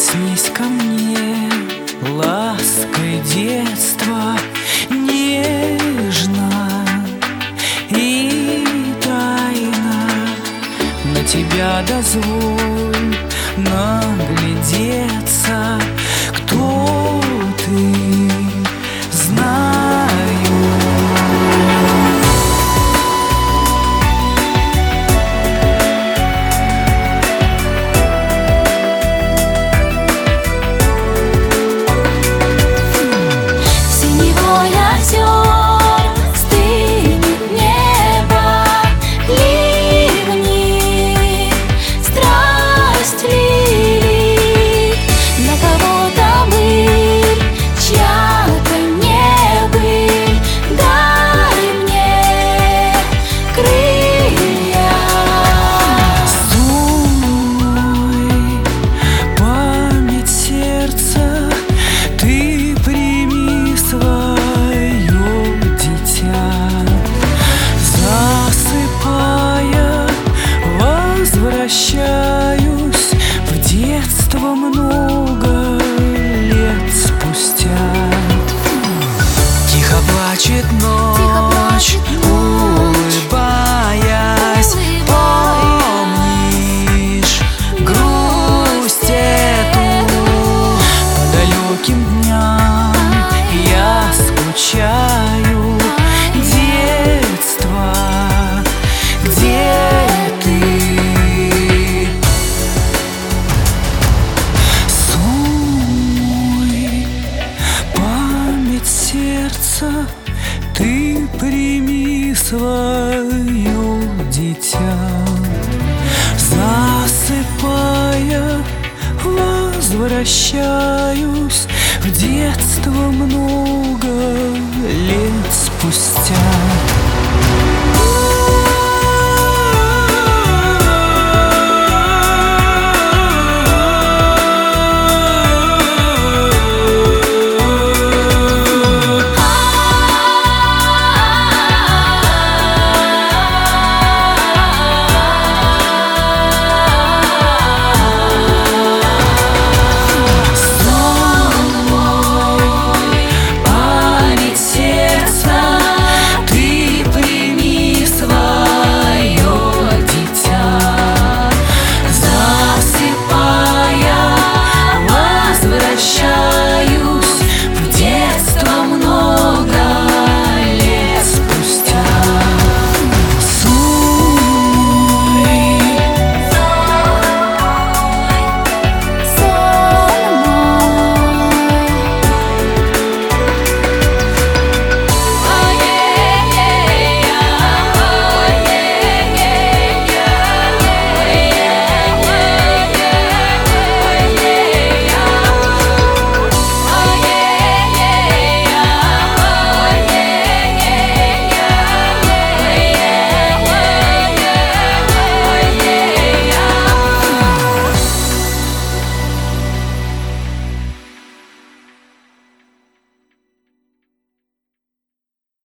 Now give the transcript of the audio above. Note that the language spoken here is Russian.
Прикоснись ко мне лаской детства, нежно и тайно. На тебя дозволь наглядеться, кто ты, знаю. Возвращаюсь в детство много лет спустя. Тихо плачет ночь, улыбаясь. Помнишь грусть эту? По далеким дням я скучаю. Детство, где ты? Ты прими свое дитя, засыпая, возвращаюсь в детство много лет спустя.